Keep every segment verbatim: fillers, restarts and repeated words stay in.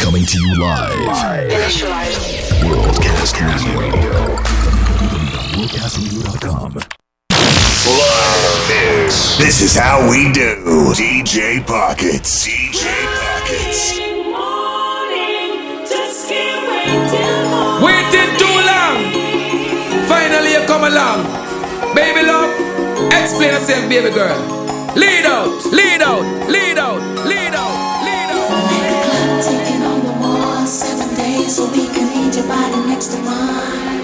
Coming to you live. Worldcast Radio. worldcast radio dot com. This is how we do. D J Pockets. D J Pockets. Waiting too long. Finally you come along. Baby love, explain yourself, baby girl. Lead out, lead out, lead out, lead out, lead out. Like a clock ticking on the wall. Seven days a week, I need your body next to mine.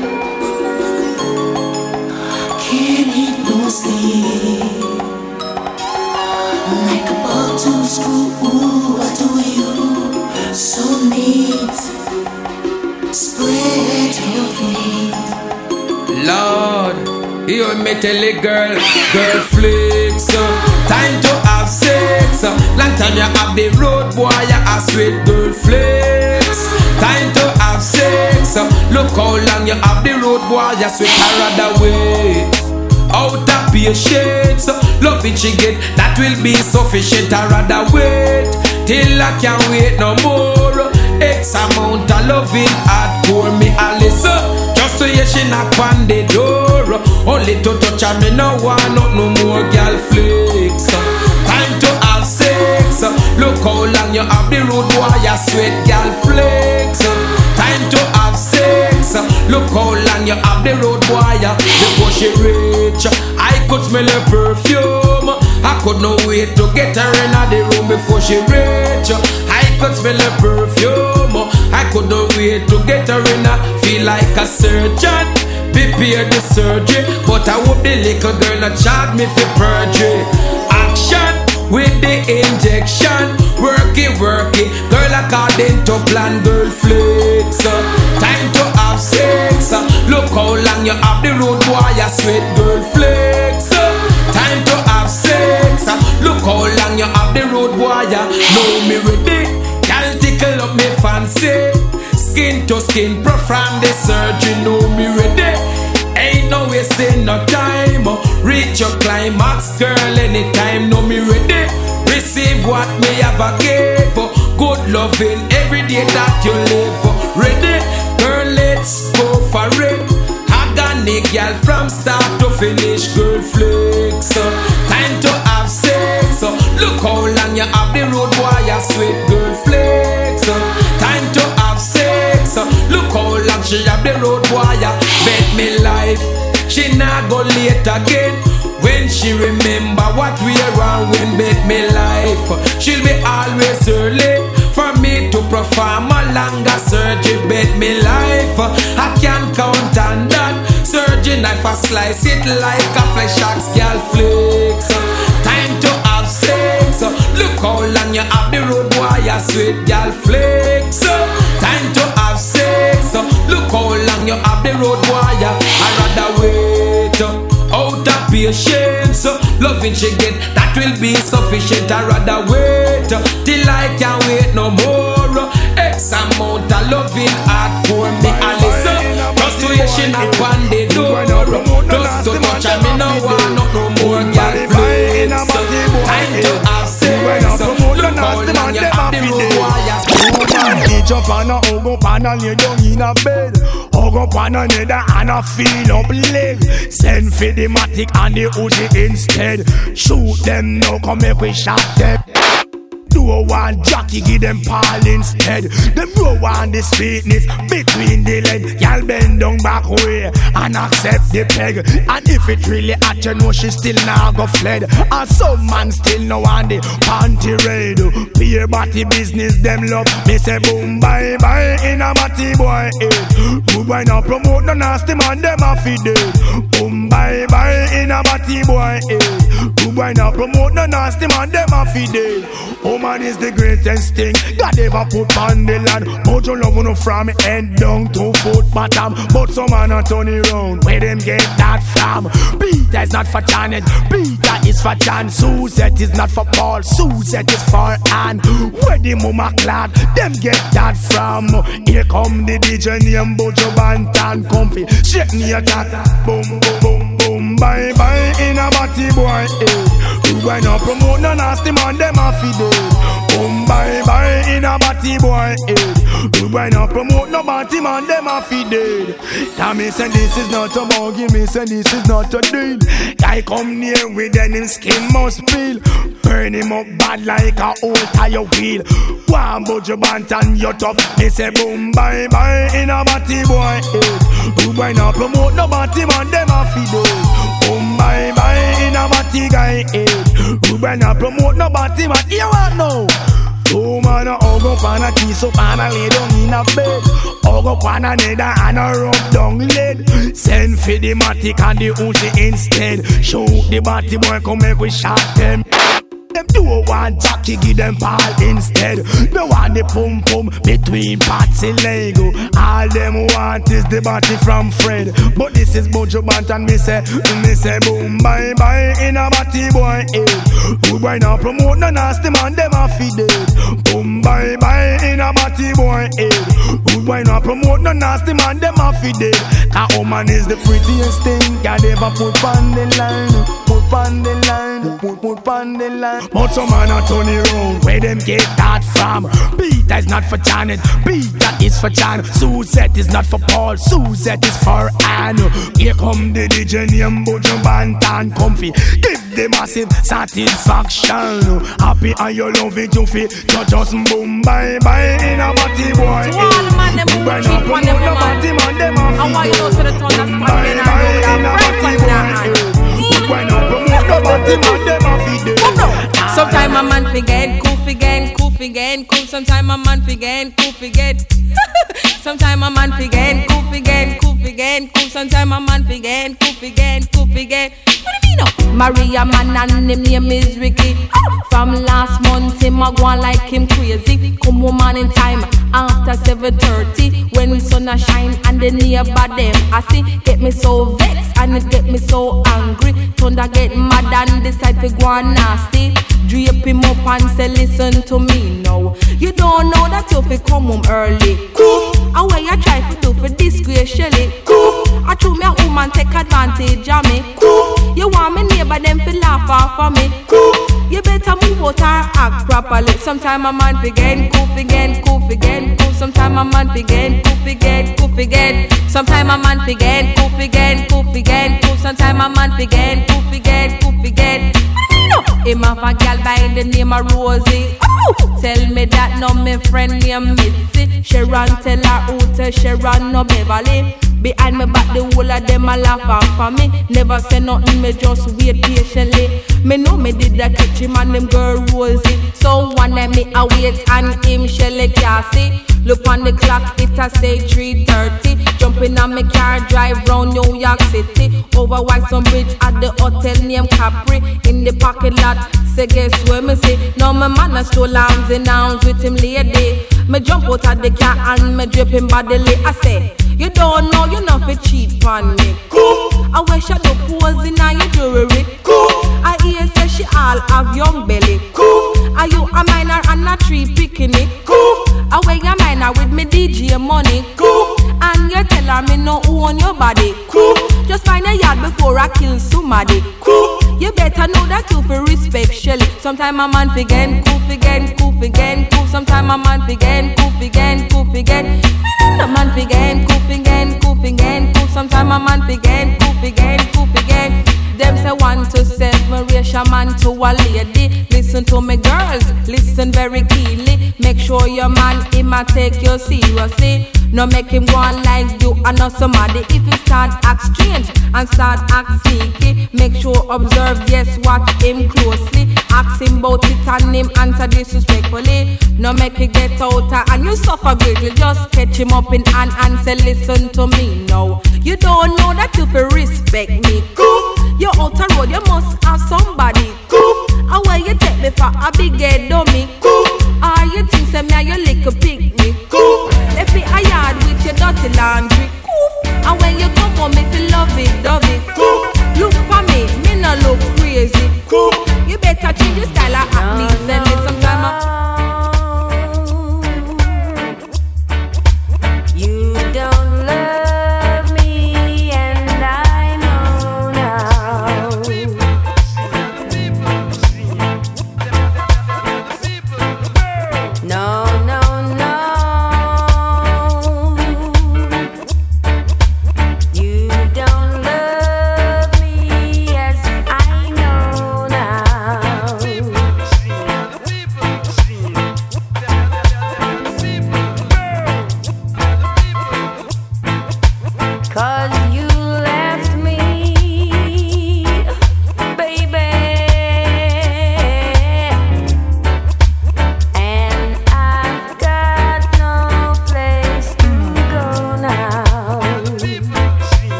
Can't eat no sleep. Like a ball to screw. Ooh, what do you? So neat. Spread your feet. Lord, you me tell it, girl, girl flicks. Uh, time to have sex. Uh, long time you have the road boy, you a sweet girl flicks. Time to have sex. Uh, look how long you have the road boy, you sweet her other way. Out of patience, uh, love it she get, that will be sufficient. I rather wait till I can't wait no more. X amount of loving hardcore me Alice. Just to hear she knock on the door. Only to touch her, me no want not no more girl flicks. Time to have sex. Look how long you have the road boy, you sweet girl flicks. Time to have sex. Look how long you have the road boy. Before she reach, I could smell her perfume. I could not wait to get her in the room before she reach. I could smell her perfume. I could not wait to get her in. Feel like a surgeon, prepare the surgery. But I hope the little girl not charge me for perjury. Action with the injection. Work it, work it. Girl according to plan, girl flicks. Time to have sex. Look how long you have the road boy, you sweet girl flicks. Time to have sex. Look how long you have the road boy, you know me ready. Girl tickle up me fancy. Skin to skin, perform the surgery, know me ready. Ain't no wasting no time. Reach your climax, girl, anytime, know me ready. Receive what me have a give. Good loving every day that you live. Ready? Girl, let's go for it. Organic girl from start to finish, girl flicks. Time to have sex. Look how long you have the road boy, you sweet girl flicks. Time to have sex. Look how long she have the road boy, bet me life she not go late again. When she remember what we are when bet me life, she'll be always early for me to perform a longer surgery. Bet me life, I can't count on that. Surgery knife, I slice it like a flesh axe, girl flicks. Time to have sex. Look how long you have the road boy, you sweet girl flicks. Time to have sex. Look how long you have the road boy, I rather wait out of patience. Loving she get, that will be sufficient. I rather wait till I can't wait no more. X amount of loving hardcore me Alice. Just to hear she knock on the door. Just to touch her, me no want no more girl flicks. Time to have sex. Look how long you have the road wires. Get up on a hug up and a lay down in a bed. Hug up on another and a feel up leg. Send for the matic and the Uzi instead. Shoot them now, come make we shot them. Do one jockey, give them Paul instead. Them no want the sweetness between the leg. Y'all bend down back way and accept the peg. And if it really at you know she still now go fled. And some man still no want the panty raid. Peer body business them love. Me say boom bye bye in a matty boy head. Good boy now promote no nasty man them a feed it. Boom bye bye in a matty boy head. Good boy now promote no nasty man them a feed it. Oh man is the greatest thing God ever put on the land. But you love no from head down to foot bottom. But some man a turn around. Where them get that from? Peter is not for Janet, Peter is for John. Suzette is not for Paul, Suzette is for Anne. Where the mama clad, them get that from? Here come the D J name Bojo Bantan Comfy. Shake me a cat, boom boom boom boom. Bye bye in a batty boy head. You wanna promote no nasty man, them a feed it. Boom bye bye in a batty boy head. We why not promote no party man, them a fi dead. Tell me say this is not a buggy, me say this is not a deal. Guy come near with then him skin must peel. Burn him up bad like a old tire wheel. One budge your bant and your top. Me say boom bye bye in a batty boy head. We why not promote no party man, them a fi dead. Boom bye bye in a batty guy head. We why not promote no party man, you want know? Two man a hug up and a kiss up and a lay down in a bed. Hug up and a nether and a rub down lead. Send for the matic and the Uzi instead. Shoot the batty boy come make we shot them. Them do one jockey, give them ball instead. No one the pum pum between parts and Lego. All them want is the body from Fred. But this is Bojo Bant and me say, me say boom bye bye in a body boy head. We boy now promote no nasty man, them a feed it. Boom bye bye in a body boy head. We boy now promote no nasty man, them a feed it. Cause woman is the prettiest thing God ever put on the line. Put on the line, put put on the line. But some man a turn it round. Where them get that from? Peter is not for Janet, Peter is for John. Suzette is not for Paul, Suzette is for Anne. Here come the D J name Bojo Bant and Comfy. Give the massive satisfaction. Happy and you love it, you feel. You just boom bye bye in a body boy. To all the man them who cheap on them man. I want you to the tone that's coming and go with a friend on that. Why not promote no party man, them a feed it. Sometimes a man forget, cool forget, cool forget, cool. Sometimes a man forget, cool forget. Sometimes a man forget, cool forget, cool forget, cool. Sometimes a man forget, cool forget, cool forget. What do you mean? No? Maria man and him name is Ricky. From last month him a go on like him crazy. Come woman in time after seven thirty when sun a shine and the nearby them I see get me so vexed and it get me so angry. Thunder get mad and decide to go on nasty. Drape him up and say listen to me now. You don't know that you fi come home early. Cool. And what you try to do for disgrace Shelly. Cool. I true me a woman take advantage of me. Cool. You want me neighbor them fi laugh off of me. Cool. You better move out and act properly. Sometime a man forget, cool forget, cool forget, cool. Sometime a man forget, cool forget, cool forget. Sometime a man forget, cool forget, cool forget, cool. Sometime a man forget, cool forget, cool forget. Him have a gal by the name of Rosie. Oh, tell me that no me friend named Mitzi. Sharon tell her who tell Sharon no Beverly. Behind me back the whole of them a laugh off for me. Never say nothing, me just wait patiently. Me know me did that catch him and them girl Rosie. So one day me a wait and him Shelly can't see. Look on the clock, it a say three thirty. Jumping on me car, drive round New York City. Over Whitestone Bridge at the hotel named Capri. In the parking lot, say guess where me see. Now my man a stole arms and arms with him lady. Me jump out of the car and me drip him bodily. I say, you don't know you not fi cheat on me. Cool. I wear shadow pose in your jewelry. Cool. I hear say she all have young belly. Cool. Are you a minor and a tree picking it? Cool. I wear your minor with me D J money. Cool. And you tell her me no own your body. Cool. Just find a yard before I kill somebody. Cool. You better know that you fi respect Shelly. Sometime a man forget, cool forget, cool forget, cool. Sometime a man forget, cool forget, cool forget. A man forget, cool forget, cool forget, cool. Sometime a man forget, cool forget, cool forget. Them say one to seven, raise a man to a lady. Listen to me girls, listen very keenly. Make sure your man, him a take you seriously. No make him go on like you and not somebody. If you start act strange and start act sneaky, make sure observe, yes, watch him closely. Ask him about it and him answer disrespectfully. No make he get out and you suffer greatly. Just catch him up in hand and say listen to me now. You don't know that you feel respect me. Cool. You're out the road, you must have somebody. Cool. And where you take me for a big head dummy. Cool. Or you think say me and you lick a picnic. Cool. Left me a yard with your dirty laundry. Cool. And when you come for me, feel love it, love it. Cool. Look for me, me no look crazy. Cool. You better change your style of acting. Send me some time up. You don't love me and I know now.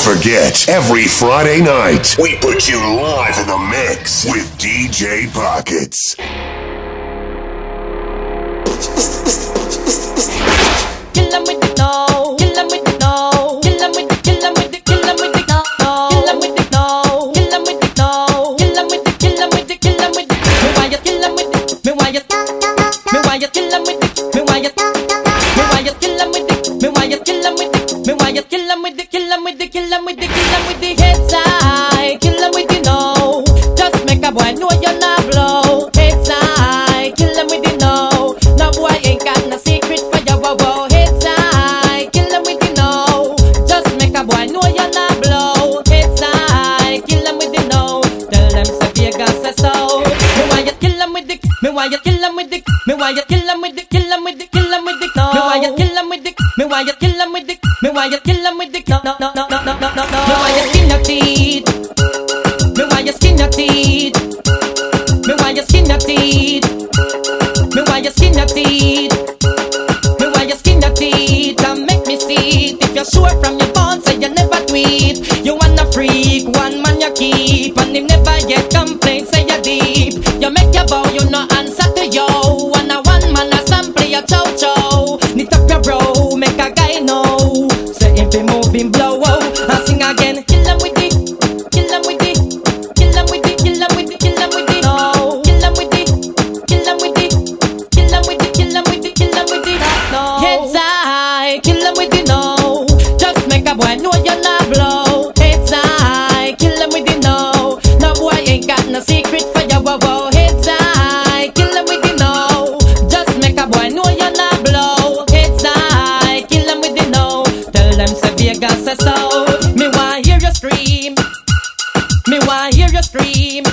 forget, every Friday night, we put you live in the mix with D J Pockets. Kill 'em with the no, kill 'em with the no, kill 'em with the, kill 'em with the, kill 'em with the no, kill 'em with the no, kill 'em with the no, kill 'em with the, kill 'em with the, kill 'em with the. Me why you kill 'em with the, me why you, me why you kill 'em with the, me why you, me why you kill 'em with the, me why you kill 'em with the, me why you kill 'em with the, kill 'em with the, kill 'em with the, kill 'em with the heads high, kill 'em with the no, just make a boy know you're not blow, heads high, kill 'em with the no, no boy ain't got no secret for your wow wow. Boy, know you're not blow. It's high, kill 'em with the no. Tell them say Vegas say so. Me why you kill 'em with the, me why you kill 'em with the, me why you kill 'em with the, kill 'em with the, kill 'em with the no. Me why you kill 'em with the, me why you kill 'em with the, me why you kill 'em with the no no no no no no no no. Me why you skin your teeth, me why you skin your teeth, me why you skin your teeth, me why you skin your teeth, me why you skin your teeth and make me see it. If you're sure from your bones, say you never tweet. You wanna freak, one man you keep, and him never yet complain, say you deep. You make your bow, you no answer to yo. One a one man a sample your chow chow. Knit up your bro, make a guy know. Say if he move him blow out, and sing again. Kill 'em with it, kill 'em with it, kill 'em with it, kill 'em with it, kill 'em with it. No, kill 'em with it, kill 'em with it, kill 'em with it, kill 'em with it, kill 'em with it. No, heads high, kill 'em with it. No, just make a boy know you're not blow. Heads high, kill 'em with the no. No boy ain't got no secret for your wow wow. Heads high, kill 'em with the no. Just make a boy know you're not blow. Heads high, kill 'em with the no. Tell them say Vegas say so. Me want hear you scream. Me want hear you scream.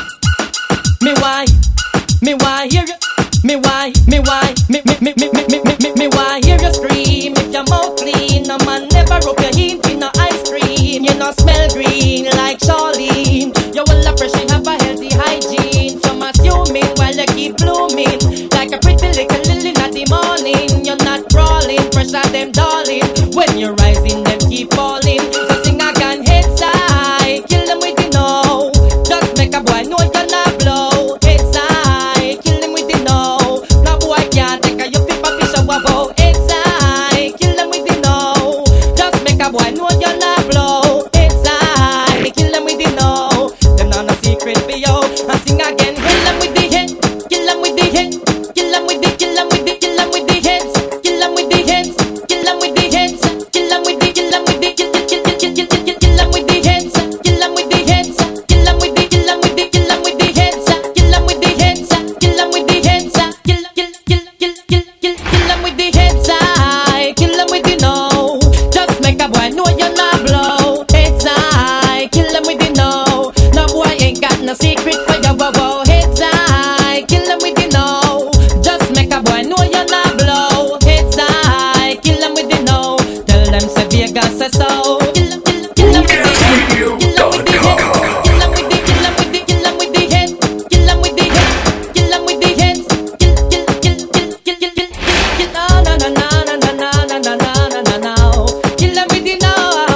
Me want, me want hear you. Me want, me want, me me me me me me me me me want hear you scream. If your mouth clean, no man never rub your hint in no ice cream. You no smell green like Charlene. You will appreciate have a healthy hygiene. Some assuming while you keep blooming like a pretty little lily in the morning. You're not crawling, pressure them darling. When you're rising, them keep falling. So sing again, heads high, kill them with the no. Just make a boy know you're not blow. Heads high, kill them with the no. No boy can't take a you flip a fish about. Heads high, kill them with the no. Just make a boy know you're not blow. Heads high, kill them with the no. Them not no secret for you. And sing again, kill them with the head, kill them with the head, kill them with the, kill them with the, kill them with the heads, kill them with the heads, kill them with the heads, kill them with the, kill them with the, kill kill kill kill kill kill kill them with the heads, kill them with the heads, kill them with the, kill them with the, kill them with the heads, kill them with the heads, kill them with the heads, kill kill kill kill kill kill kill them with the heads, I kill them with the no. Just make a boy know you're not blow. Heads high, kill them with the no. No boy ain't got no secret for your wow wow. Heads high, kill them with the no. Just make a boy know you're not blow. Heads high, kill them with the no. Tell them say Vegas say so. Kill them, kill them, kill them with the head. Kill them with the head. Kill them with the, kill them with the, kill them with the head. Kill them with the head. Kill them with the heads. Kill, kill, kill, kill, kill, kill, kill, kill. No, no, no, no, no, no, no, no, no, no, no, no. Kill them with the no.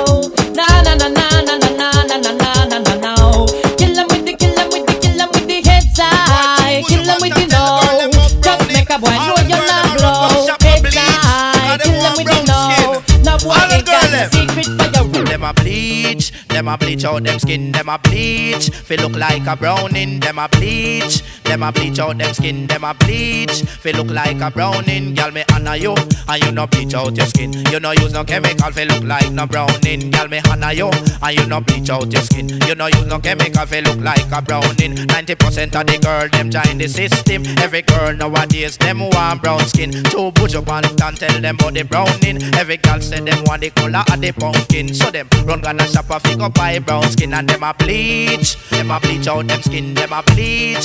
No, no, no, no, no, no, no, no, no, no, no, no. Kill them with the, kill them with the, kill them with the heads high. Kill them with the no. Just make a boy know you're not blow. Heads high. Kill them with the no. No boy ain't got no secret for your. Them a bleach, them a bleach out them skin, them a bleach. Feel look like a browning, them a bleach. Them a bleach out them skin, them a bleach. Feel look like a browning, girl me honor you, and you no bleach out your skin. You no use no chemical, feel look like no browning, girl me honor you, and you no bleach out your skin. You no use no chemical, feel look like a browning. Ninety percent of the girl them join the system. Every girl nowadays them want brown skin. Two push up and and tell them about the browning. Every girl say them want the color of the pumpkin. So them run gonna shop a figure buy brown skin and them a bleach. Them a bleach out them skin, them a bleach. Feel look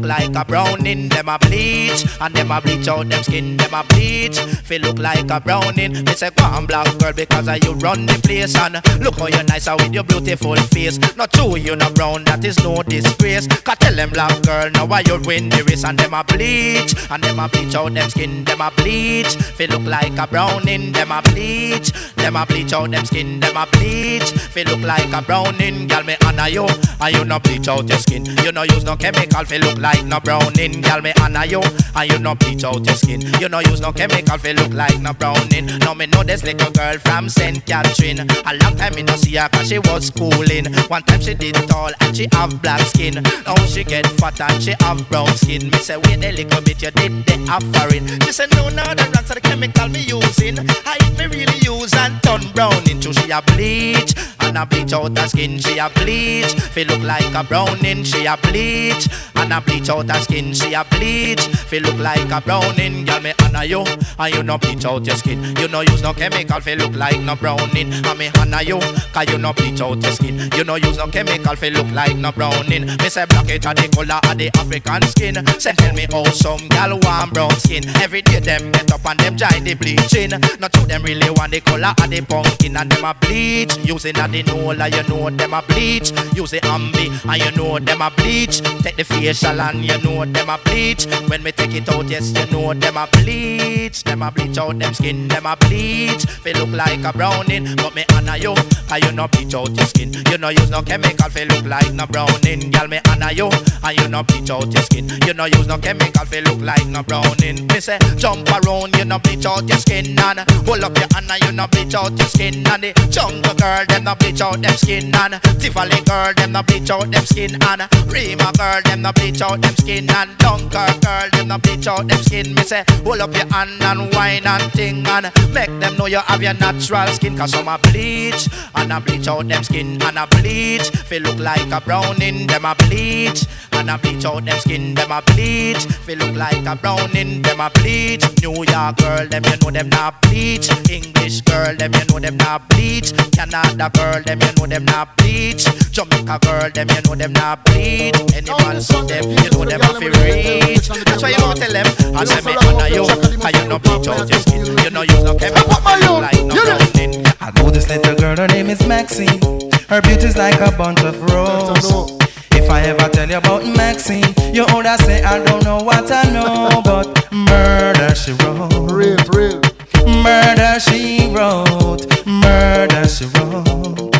look like a browning. Them a bleach, and them a bleach out them skin. Them a bleach, feel look like a browning. Me say go on black girl because of you run the place. And look how you nice with your beautiful face. Not true you not brown, that is no disgrace. Cause tell them black girl now why you win the race. And them a bleach, and them a bleach out them skin. Them a bleach, feel look like a browning. Them a bleach, them a bleach out them skin. Them a bleach, feel look like a browning. Girl me honor you, and you no bleach out your skin. You no use no chemical, feel look like no browning. Girl me honor you, and you no bleach out your skin. You no use no chemical, feel look like no browning. Now me know this little girl from Saint Catherine. A long time me no see her cause she was schooling. One time she did tall and she have black skin. Now she get fat and she have brown skin. Me say wait a little bit, you did the offering. She said no, no, the rocks are the chemical me using. I me really use and turn brown into she a bleach. And a bleach out her skin, she a bleach. Feel look like a browning, she a bleach. And a bleach out her skin, she a bleach. Feel look like a browning. Girl me honor you, and you no bleach out your skin. You no use no chemical, feel look like no browning. And me honor you, cause you no bleach out your skin. You no use no chemical, feel look like no browning. Me say black it a the color of the African skin. Say tell me how some gal want brown skin. Every day them get up and them join the bleaching. Not to them really want the color of the pumpkin. And them a bleach, using a the Nola, you know them a bleach. Use the ambi, and you know them a bleach. Take the facial and you know them a bleach. When me take it out, yes, you know them a bleach. Them a bleach out them skin, them a bleach. Feel look like a browning, but me honor you, cause you no bleach out your skin. You no use no chemical, feel look like no browning. Girl, me honor you, and you no bleach out your skin. You no use no chemical, feel look like no browning. Me say jump around, you no bleach out your skin. And hold up your hand and you no bleach out your skin. And the jungle girl, them no bleach out them skin. And Tivoli girl, them no bleach out them skin. And Rima girl, them no bleach out them skin. And Dunkirk girl, them no bleach out them skin. Me say hold up your hand and wine and ting. And make them know you have your natural skin. Cause some a bleach, and a bleach out them skin. And a bleach, feel look like a browning. Them a bleach, and a bleach out them skin. Them a bleach, feel look like a browning. Them a bleach. New York girl, them you know them not bleach. English girl, them you know them not bleach. Canada girl, them you know them not bleach. Jamaica girl, them you know them not bleach. Any man see them, you know them have to reach. That's why you don't tell them. I say me honor you, cause you no bleach out your skin. You know use no chemical, feel look like no browning. I know this little girl, her name is Maxine. Her beauty's like a bunch of roses. If I ever tell you about Maxine, you older say I don't know what I know. But murder she wrote, real, real. Murder she wrote, murder she wrote,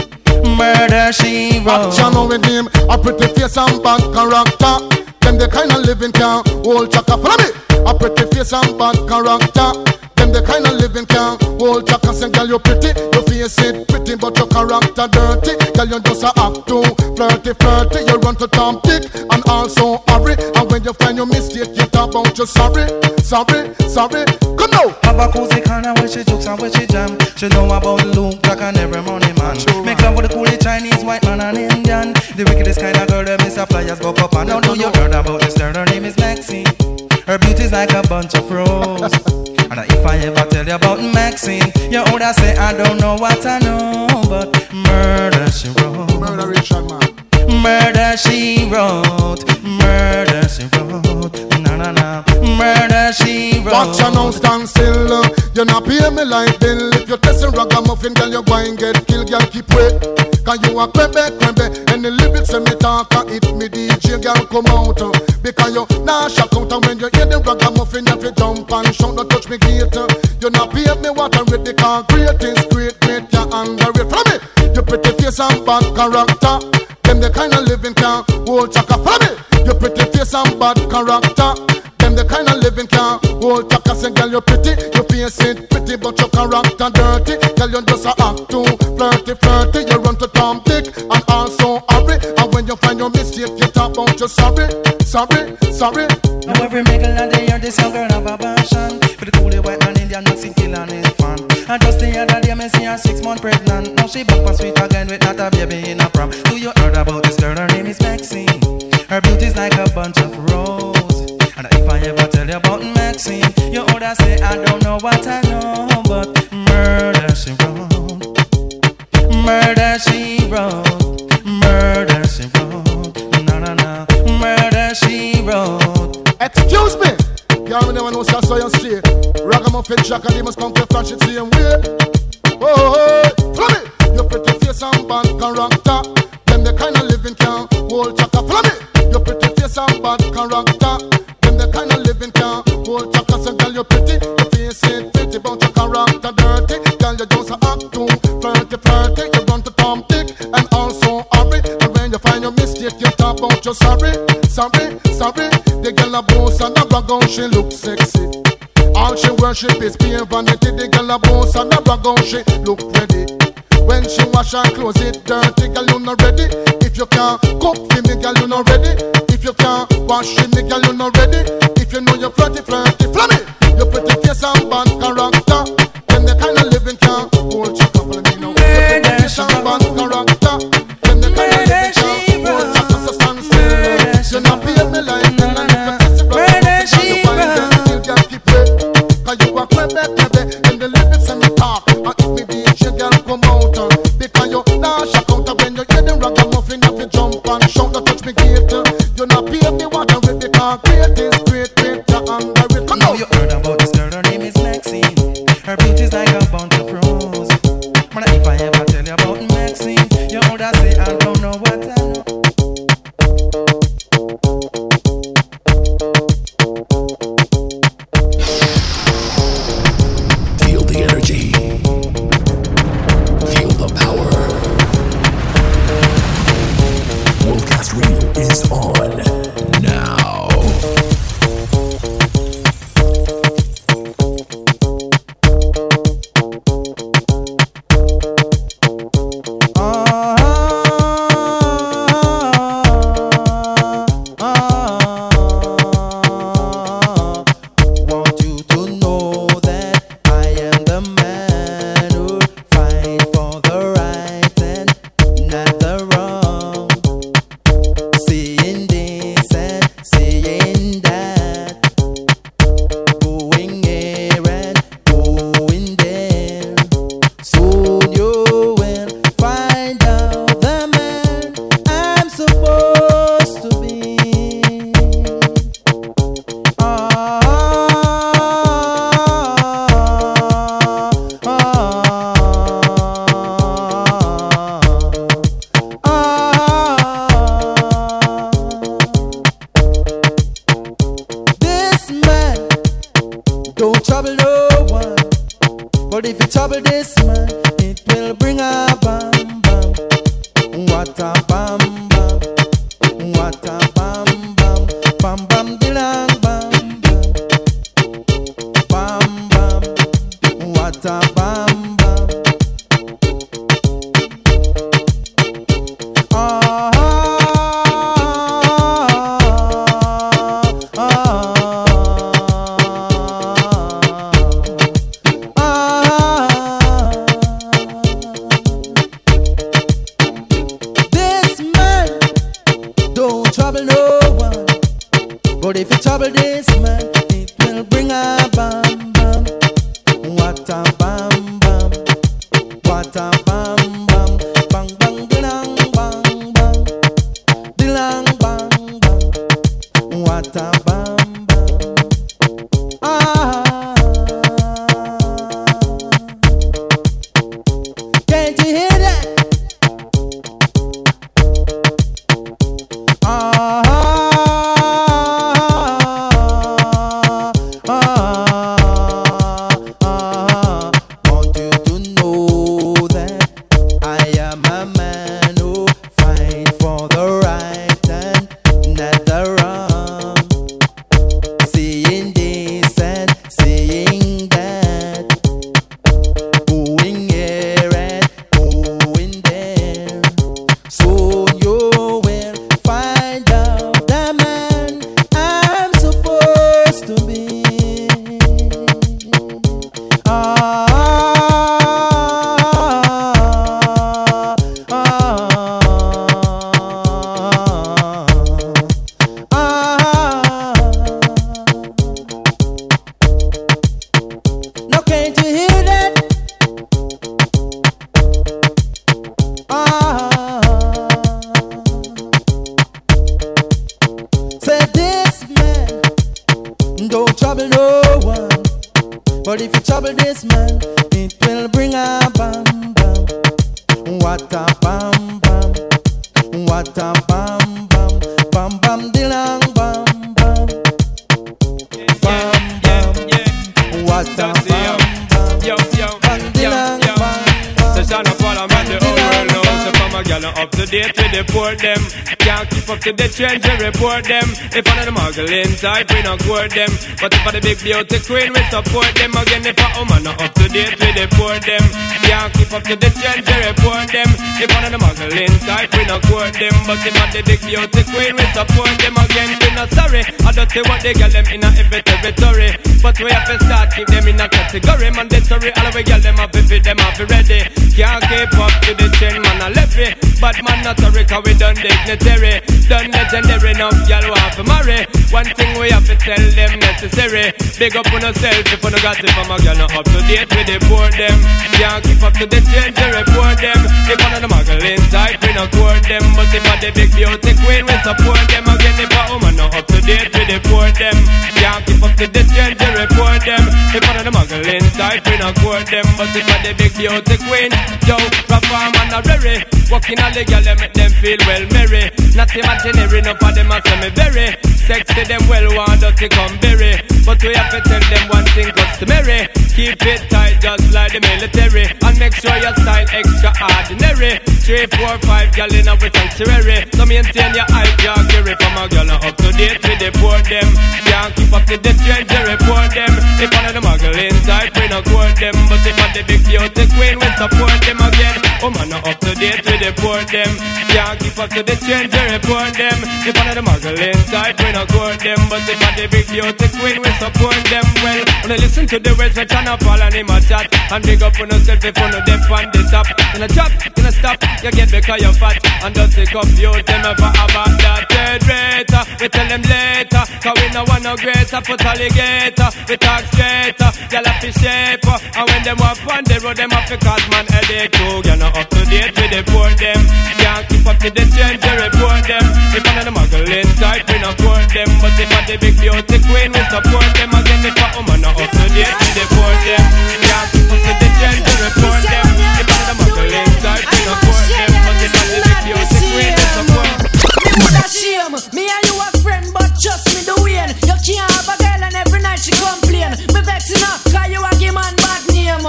murder she wrote. Action with him, a pretty face and bad character. Them the kind of living can hold chaka. Follow me. A pretty face and bad character. Them the kind of living can hold chaka. Say girl you pretty, your face it pretty, but your character dirty. Girl you just a act too flirty, flirty. You run to Tom Dick and also hurry. And when you find your mistake, you talk about you sorry, sorry, sorry. Come now. Have a cozy corner where she jokes and where she jam. She know about Luke Jack and every money man. True, make love with the coolie Chinese, white man and Indian. The wickedest kind of girl that Mister Flyers go up and down. Know you heard about this girl? Her name is Maxine. Her beauty's like a bunch of roses. And if I ever tell you about Maxine, you older say I don't know what I know. But murder she wrote, murder Richard man. Murder she wrote, murder she wrote, na na na. Murder she wrote. Watch her now stand still. You not pay me like bill. If you test a ragamuffin, girl, you go and get killed. Girl, keep wait. Cause you a crembe, crembe. And the lyrics when me talk, it me D J, girl, come out. Because you nah shock out. And when you hear the ragamuffin, you have to jump and shout. Don't touch me gate. You not pay me what I read. The concrete is great, great, you under it. Follow me. You pretty face and bad character. Them the kind of living can hold chaka. Follow me. You pretty face and bad character. Them the kind of living can hold chaka. Say girl you pretty, you face it pretty, but your character dirty. Girl you just a act too flirty, flirty. You run to Tom Dick and also hurry. And when you find your mistake, you talk about you sorry, sorry, sorry. Now every mingle and they hear this young girl have a passion for the coolie white man Indian mixing kill and infant. And just the other day me see her six months pregnant. Now she back for sweet again with not a baby in a prom. Do you heard about this girl? Her name is Maxine. Her beauty's like a bunch of roses. And if I ever tell you about Maxine, you older say I don't know what I know. But murder she wrote, murder she wrote, murder she wrote, na na na. Murder she road. Excuse me, y'all me never know so I saw you stay. Ragamuffin Jack and they must come to flash it same way. Oh, oh, follow me. Your pretty face and bad character, them the kind of living can hold chaka. Follow me. Your pretty face and bad character, them the kind of living can hold chaka. So girl you pretty, your face ain't pretty, but your character dirty. Girl you just act too flirty, flirty. You run to Tom Dick and also hurry. And when you find your mistake, you talk about your sorry, sorry, sorry. The girl a boss and a brag on, she look sexy. All she worship is pure vanity. The girl a boss and a brag on, she look ready. When she wash her clothes, it dirty, girl you not ready. If you can't cook for me, girl you not ready. If you can't wash for me, girl you not ready. If you know you're flirty, flirty, flirty. Your pretty face and bad character, then the kind of living can hold you couple of me now. Your pretty face and bad character, then the kind of living can hold you. So stand still, you not pay me like me. Murder she run. You can't keep it, 'cause you are clever, clever. And the lyrics and the talk, and if me D J girl come out, because you dash a counter when you hear them ragamuffin, if you jump and shout to touch me gate. You not pay me what I read, because great is great, great to under it. Come on. You heard about this girl, her name is Maxine. Her beauty's like a bunch of roses. Man, if I ever tell you about Maxine, you would have say I don't know what I know. Feel the energy. Feel the power. Worldcast Radio is on now. Want you to know that I am the man who fight for the right and not the wrong. Seeing this and seeing that, going here and going there. Soon you will find out the man I'm supposed to be. Ah, ah, ah. This man don't trouble no one, but if you trouble this man, it will bring a bam bam. What a bam bam, what a bam bam, bam bam dilang bam bam, bam bam, what a bam bam. Ah, ah, ah. This man don't trouble no one, but if you trouble this man, it will bring a bam bam. What a bam bam, what a bam bam, bang bang dilang bang bang, dilang bang bang. What a bam bam. Ah, can't you hear that? Ah, ah, ah. Want you to know that I am a man who fight for the right and not the wrong. trouble no one. But if you trouble this man, it will bring a bam bam. What a bam bam. What a bam bam. Bam bam dilang bam bam. Bam bam. What a bam bam. Yo, yo, yo, yo. So shine up all I'm at the whole world now. So from a gal up to date with the poor them. Can't keep up to the trends and report them. If one of the muggling type, we not court them. But if I the big beauty queen, we support them. Again, if a woman not up to date with the poor them. Can't keep up to the trends and report them. If one of the muggling type, we not court them. But if I the big beauty queen, we support them. Again, we not sorry. I don't say what they get them in a every territory. But we have to start keep them in a category. Mandatory, all of we get them up if them up ready. Can't keep up to the trend, man, I left it. But man, not sorry, cause we done dignitary. Done legendary, enough, y'all want to marry. One thing we have to tell them necessary. Big up on yourself if you no got it from a girl, not up to date with the poor them. Can't keep up to the trend, you report them. If one of the muggling type, we not court them. But if I the big beauty queen, we support them. Again, if a woman not up to date with the poor them. Can't keep up to the trend, you report them. If one of the muggling type, we not court them. But if I the big beauty queen, yo, perform and a rare. Walking all the girl, they make them feel well merry. Not imaginary, enough of them a say me very. Sexy them well, want to come berry. But we have to tell them one thing customary. Keep it tight just like the military. And make sure your style extraordinary. Three, four, five girl in our sanctuary. So maintain your eye, your carry from a girl up to date with the poor them. Can't keep up to the trend, you report them. If one of the muggling type, we not court them. But if one the big beauty queen, we support them again. Oh man, not up to date with the poor them. Can't keep up to the trend, you report them. If one of the muggling type, we not court them. But if one the big beauty queen, we support them. Well, when I listen to the words, we try not fall and him a chat. And big up on yourself if you know them on the top. In a drop, in a stop, you get because you're fat. And just take up you, them ever about that third rate. We tell them later, cause we no want no greater. Put alligator, we talk straight. Y'all have to shape. And when them up on the road, them have to cause man headache too. You're not up to date with the poor them. Can't keep up to the trend, you report them. If one of the muggling type, we not court them. But if one the big beauty queen, we support them. Again, if a woman not up to date with the poor them. Can't keep up to the trend, you report them. If one of the muggling type, we not court them. But if one the big beauty queen, we support them. Me woulda shame. Me and you a friend, but trust me the way. You can't have a girl and every night she complain. Me vexing her, cause you a give man bad name.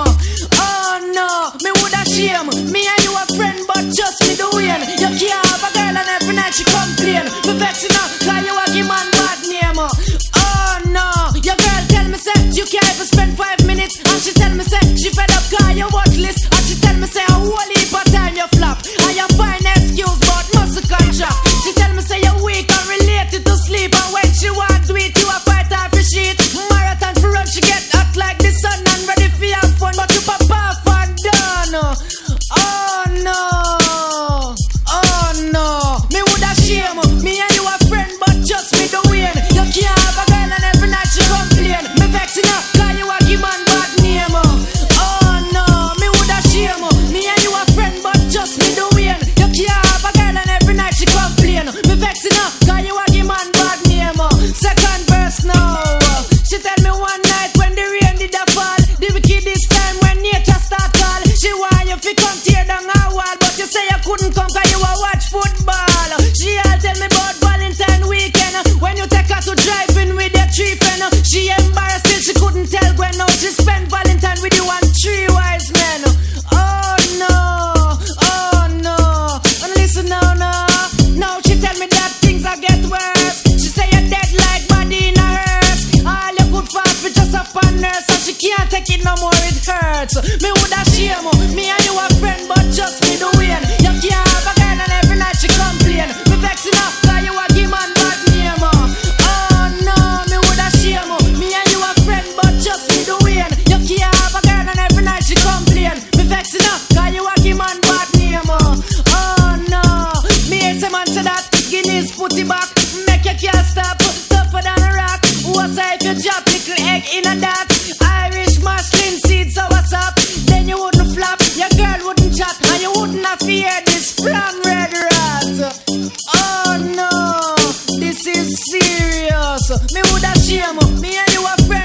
Oh no, me woulda shame. Me and you a friend, but trust me the way. You can't have a girl and every night she complain. Me vexing her, cause you a give man bad name. Oh no, your girl tell me say you can't even spend five minutes. And she tell me say she fed up cause you worthless. And she tell me say a whole heap of time you flop. And you find excuse but muscle contract. She tell me say you're weak and related to sleep. And when she want to eat you a fight off your sheet. Marathon for run she get hot like the sun. And ready for your fun but you pop off and done. Oh no, oh no. Me woulda shame. Me and you a friend but just me the way. You can't have a girl and every night she complain. Me vexing her cause you a give man bad name. Oh no, me woulda shame. Me and you a friend but just me the way. You can't have a girl and every night she complain. Me vexing her cause you a give man bad name. Second verse now. She tell me one night when the rain did a fall. The wicked this time when nature start call. She want you fi come tear down her wall. But you say you couldn't come cause you a watch football. She all tell me about Valentine weekend. When you take her to driving with your three friend. She embarrassed till she couldn't tell when now she spent Valentine with you and three wise men. Oh no, oh no. And listen now, now. Now she tell me that things are get worse. She say you're dead like body in a hearse. All you could fight for just a fun nurse. And she can't take it no more, it hurts. Me woulda shame. Me and you a friend but just me the way. You can't have a girl and every night she complain. Me vexing her cause you a give man bad name. Oh no, me woulda shame. Me and you a friend but just me the way. You can't have a girl and every night she complain. Me vexing her cause you a give man bad name. Oh no, me hate some man say that Guinness put it back. Make you can't stop, tougher than a rock. What's if you drop little egg in a dark? Irish muslin seeds, so what's up? Then you wouldn't flop, your girl wouldn't chat. And you wouldn't have feared this from Red Rat. Oh no, this is serious. Me woulda shame. Me and you a friend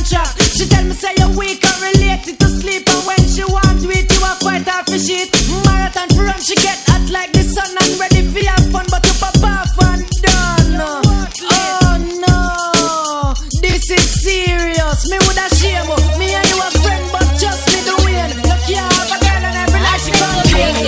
contract. She tell me say you're weak and related to sleep, and when she want to eat, you a fight her for shit. Marathon for run, she get hot like the sun and ready for have fun, but you pop off and done. Oh no, this is serious. Me woulda shame you. Me and you a friend, but just me the win. You can't have a girl and every night she come clean.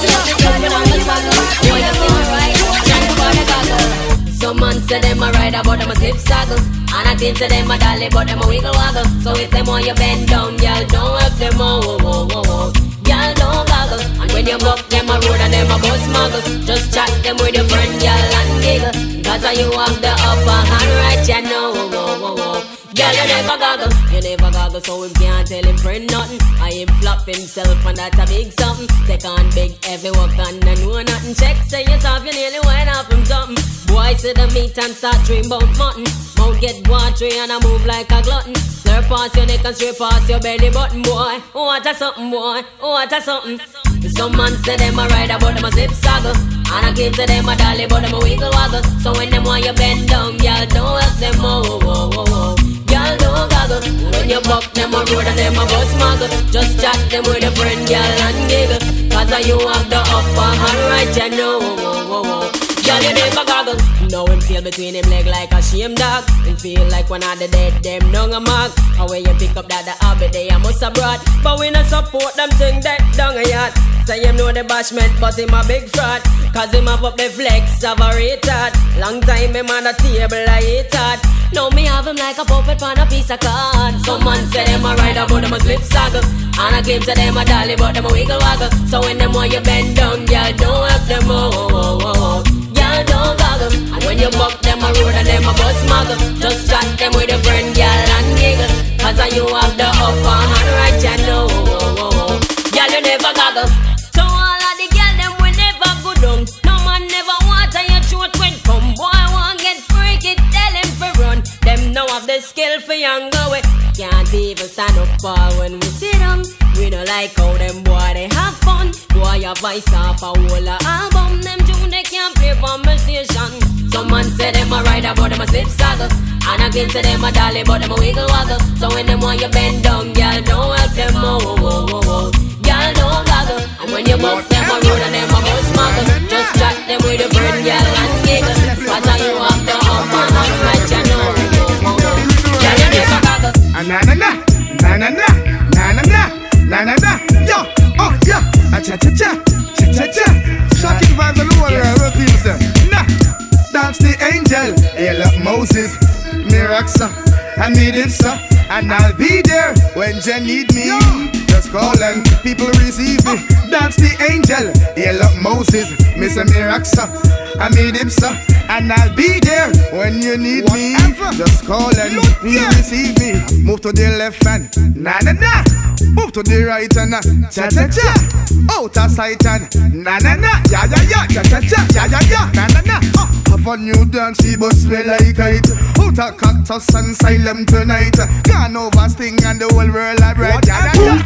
Some man say them a ride but them a zip saddle, and I think say them a dolly but them a wiggle waggle. So if them want you bend down, y'all don't help them oh oh oh oh oh. Y'all don't goggle, and when you buck them a road and them a bus muggle, just chat them with your friend y'all and giggle, cause you have the upper hand right, you know oh oh oh oh. Girl, you never goggle, you never goggle, so him can't tell him friend nothing. I him flop himself and that's a big something. Take on big heavy work and I know nothing. Check, say yourself, you nearly went off from something. Boy, see the meat and start dream about mutton. Mouth get watery and I move like a glutton. Slurp past your neck and straight past your belly button, boy. What a something, boy, what a something. Some man say them a ride but them a zip saggle, and I give to them a dolly but them a wiggle waggle. So when them want you bend down, y'all don't help them oh oh oh oh. Y'all don't goggle, when you buck them a road and them a bus muggle, just chat them with a friend, y'all and giggle, cause you have the upper hand right, you know oh oh oh. Y'all you never goggle. Now him feel between him leg like a shame dog. Him feel like one of the dead them dung a mark. And when you pick up that the habit they a must abroad, but we not support them thing that dung a yacht. Say him know the bashment but him a big fraud, cause him have up the flex of a retard. Long time him on the table I hate hard. Now me have him like a puppet on a piece of card. Some man say them a ride but them a slip saggle, and I claim to them a dolly but them a wiggle waggle. So when them want you bend down, y'all don't help them oh oh oh oh. Y'all don't goggle, and when you buck them a road and them a bus muggle, just chat them with a friend, y'all and giggle, cause you have the upper hand right, you know oh oh oh. Y'all you never goggle. So all of the girl them will never go down. No man never water your throat when come. Boy won't get freaky, tell him for run. Them know have the skill for young away. Can't even stand up for when we see them. We don't like how them boy they have fun. Boy your voice off a whole album. Them tune they can't play for my station. Some man say them a ride but them a slip saddle, and I give to them a dolly but them a wiggle waggle. So when them want you bend down, y'all don't help them oh oh oh oh oh. Y'all don't goggle, and when you buck them a road and them a bus muggle, just chat them with a friend, y'all and giggle, cause you have the upper hand right, you know oh oh oh. Y'all you never goggle. Na na na, na na na, na na na, na na na, yo, oh yeah, a cha cha cha, cha cha cha. Shocking vibes on the wall, real people say, nah. That's the angel, hey look Moses, Miraxa, I need it sir, and I'll be there when you need me. Just call and people receive me. That's the angel, hey look Moses, Mister Miraxa, I need him sir, and I'll be there when you need me. Just call and people receive me. Move to the left and na na na, move to the right and cha cha cha. Out of sight and na na na, ya ya ya, cha cha cha, ya ya ya, na na na. Have a new dance, we bust smell like it. Out of cactus and silent tonight. Gone over sting and the whole world are bright. Ya ya ya,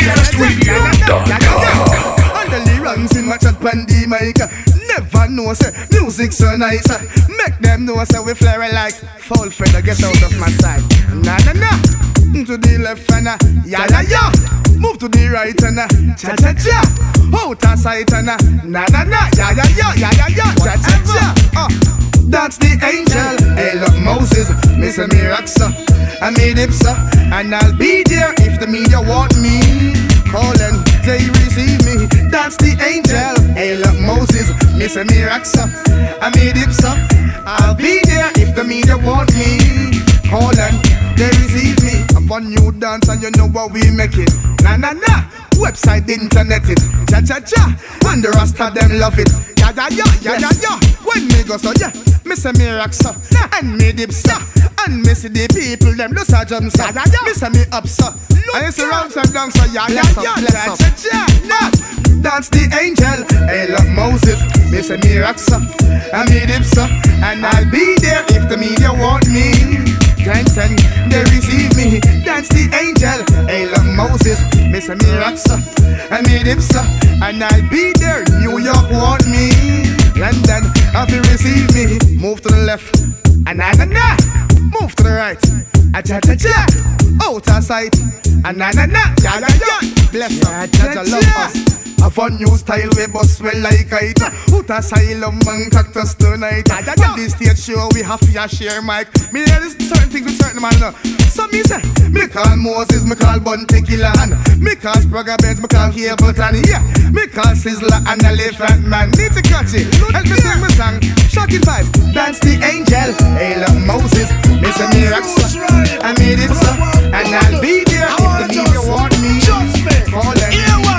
ya ya ya. Underly runs in my chat pandy mic. Never know say music so nice. Make them know say we flare like foul feather. Get out of my sight. Na na na. To the left and ya ya ya. Move to the right and cha cha cha. Out of sight and na na na. Ya ya ya ya ya ya. Cha cha cha. Oh, that's the angel. Hey look Moses, Mister Miraxa, I made him sir, and I'll be there if the media want me. Call and they receive me. That's the angel. Hey look Moses, Mister Miraxa, I made him sir, I'll be there if the media want me. Call and they receive me. I'm a new dance and you know what we make it. Na na na, website internet it. Cha cha cha, and the Rasta them love it. Ya ya ya, ya ya ya. When me go so yeah, me say me rock so, and me dip so, and me see the people them lose a jump so. Me say me up so, and you see round and down so ya ya ya. Cha cha cha, that's the angel. Hey look Moses, me say me rock so, and me dip so, and I'll be there if the media want me. Thanks and they receive me. That's the angel. Hey look Moses, me say me rock so, and me dip so, and I'll be there. New York want me. London, have you receive me? Move to the left, and na na na. Move to the right, a cha cha cha, out of sight, a na na na, ja ja ja. Bless her, cha love us. A fun new style we bust well like it. Out asylum and cactus tonight. On this stage show we have to share mic. Me hear this certain things with certain man. So me say, me call Moses, me call Bunty Killer and me call Spragga Benz, me call Capleton. Yeah, me call Sizzler and Elephant Man. Need to catch it. Help me sing my song. Shocking vibes. Dance the angel. Hail up Moses. Me say me rock so. I made it so. And I'll be there if the media want me. Call them.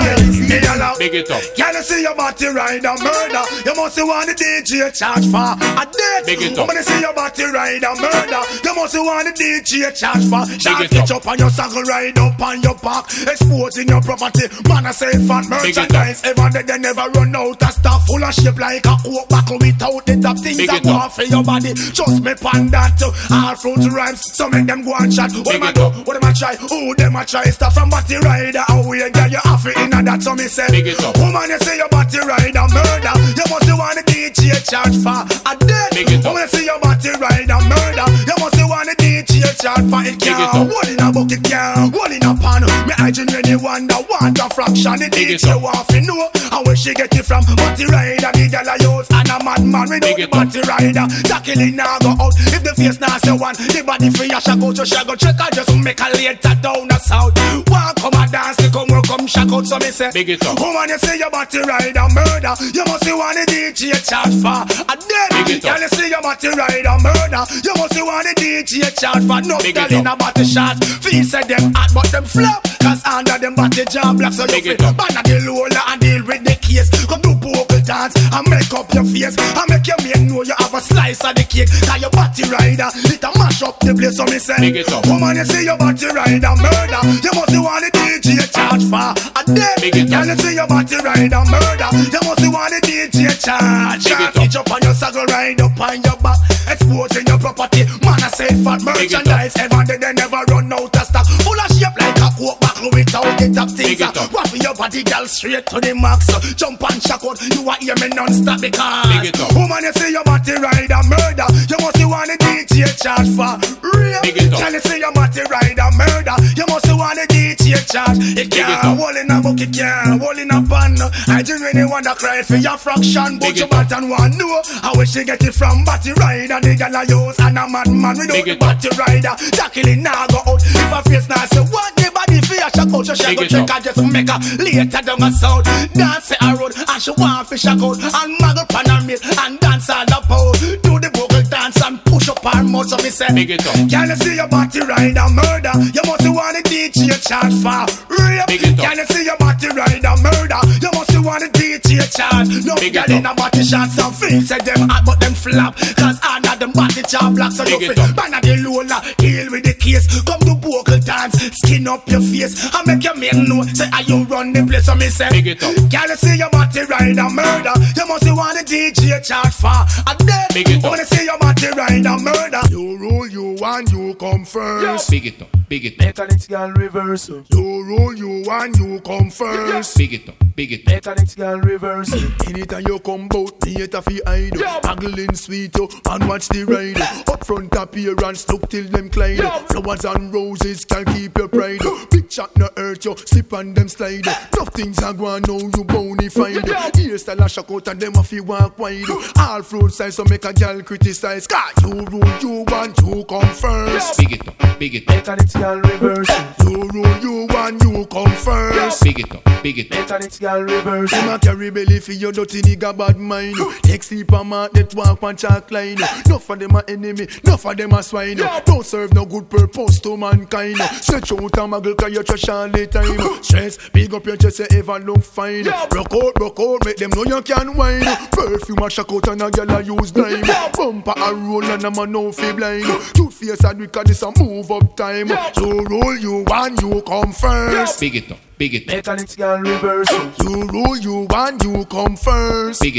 Big it up. Can you see your body ride a murder? You must want the D J charge for a death. Big it up. When you see your body ride a murder, you must want the D J charge for. Shot it up on your saddle, ride up on your back, exposing your property. Man, I say fat merchandise. Ever they, they never run out of stuff full of shape like a oak buckle without the top things that go for your body. Trust me, pan that too. All fruit rhymes, so make them go and chat. What am I do? What am I try? Who them I try? Stuff from body rider. How we get you off it in that? So me say. Woman, you say your body ride a murder. You must want the D J charge for a death. Woman, you say your body ride a murder. You must want the D J charge for it. Can't hold in a bucket, can't hold in a pan. Me I genuinely wonder what a fraction the D J want to know. How where she get it from? Body rider, the girl I use and a madman without the body rider. Tackling now go out. If the face now say one, the body free a shag out, so shag out. Check I just make a later down the south. One come a dance, they come work, come shag out. So me say, big it up. Woman, you say your body ride a murder. You must want the D J charge for a death. Can you see your body ride a murder? You must want the D J charge for no girl in a body shots. Feel say them hot but them flop. Cause under them body jam black. So you feel ban the lola and deal with the case. Come do vocal dance and make up your face. And make your man know you have a slice of the cake. Cause your body rider, it a mash up the place. So me say, woman, you see your body ride a murder. You must want the D J charge for a death. Can you see your body ride a murder? You must want the D J charge. Pitch up on your saddle, ride up on your back, exposing your property. Man, I say fat merchandise. Ever they, they never run out of stock. Full of shape like a coke buckle without the top things. Waffle your body, girl, straight to the max. Jump and shock out, you are hear me non-stop because woman, you see your body ride a murder. You must want the D J charge for real. Can you see your body ride a murder? You must want the D J charge. It can't hold in a bucket, can't hold in a pan. I genuinely wanna cry for your fraction, but you want and want know how we she get it from body rider. The girl I use and a madman without the body rider. Tackling now go out. If I face now say what the body fear, she go to she go check. I just make her later down a sound. Dance a road and she want fish a out and muggle pan her meat and dance all the pole. Do the vocal dance and push up her mouth. So me say, can you see your body rider murder? You must want the D J charge for real. Can you see your body rider murder? You must want the D J charge. No girl in a body shots and feel say them hot but them flap. Cause under them body chop black. So you feel man at the lola, deal with the case. Come to vocal dance, skin up your face and make your man know say how you run the place. So me say, can you see your body rider murder? You must want the D J charge for a death. Wanna see your body rider murder? You rule, you and you come first. Big it up, big it up. Mechanics can reverse. You rule, you and you come first. Big it up, big it up. Mechanics can reverse. Anytime you come bout me, it a fi hide. Haggling sweet yo, and watch the ride. Up front appearance, look till them climb. Flowers and roses can keep your pride. Big chat no hurt you, slip on them slide. Tough things are going now, you bonified. Hairstyle a shock out and them a fi walk wide. All fruit size so make a girl criticize. Cause you rule, you want, you come first. Big it up, big it up. Mechanics can reverse. You rule, you want, you come first. Big it up, big it up. Mechanics can reverse. You not carry belly for your dirty nigga bad mind. Take sleep a man that walk on chalk line. Enough of them a enemy, enough of them a swine. Don't serve no good purpose to mankind. Stretch out a muggle cause you trash all the time. Stress, big up your chest, you ever look fine. Rock out, rock out, make them know you can whine. Perfume a shock out and a girl a use dime. Bumper a roll and a man no feel blind. Tooth face and wicked this a move up time. So roll you and you come first. Big it up, big it up. Mechanics can reverse. You roll you and you come first. Big it up,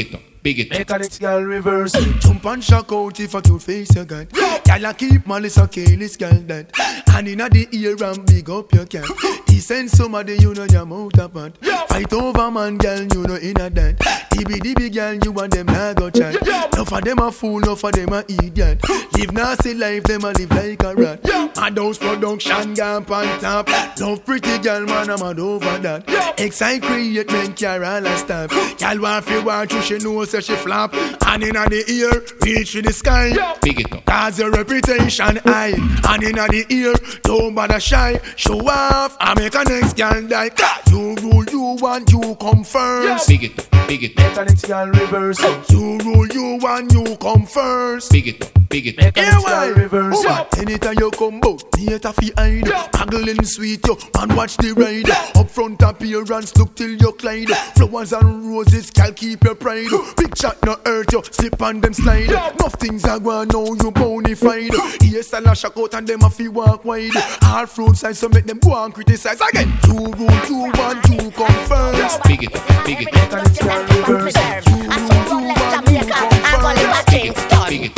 big it. Make a next girl reverse it. Jump and shock out if a cute face you got. Girl a keep malice a careless girl that. And inna the ear and big up your cat. He send somebody you know your mouth apart. Fight over man girl you know inna that. Dibby dibby girl you and them nah go chat. Enough of them a fool, enough of them a idiot. Live nasty life, them a live like a rat. Madhouse production gone on top. Love pretty girl man I'm mad over that. Excite create men care all a stop. Girl want fi watch you she know say she flap. And inna the ear reach to the sky. Big it up. Cause your reputation high. And inna the ear don't bother shy. Show off I make a next girl die. You rule you want you come first. Big it up. Big it. Make a next girl reverse. You rule you want you come first. Big it up. Big it. Make a next girl reverse. Anytime you come bout theater fi hide. Haggling sweet yo and watch the ride. Up front appearance look till you glide. Flowers and roses can keep your pride. Big chat no hurt you, slip on them slide. Enough things are going now you bonified. Yes and a shock out and them a fi walk wide. All fruit size so make them go and criticize again. You rule you want you come first. Big it. Big it. Make a next girl reverse. You rule you want you come first. Big it.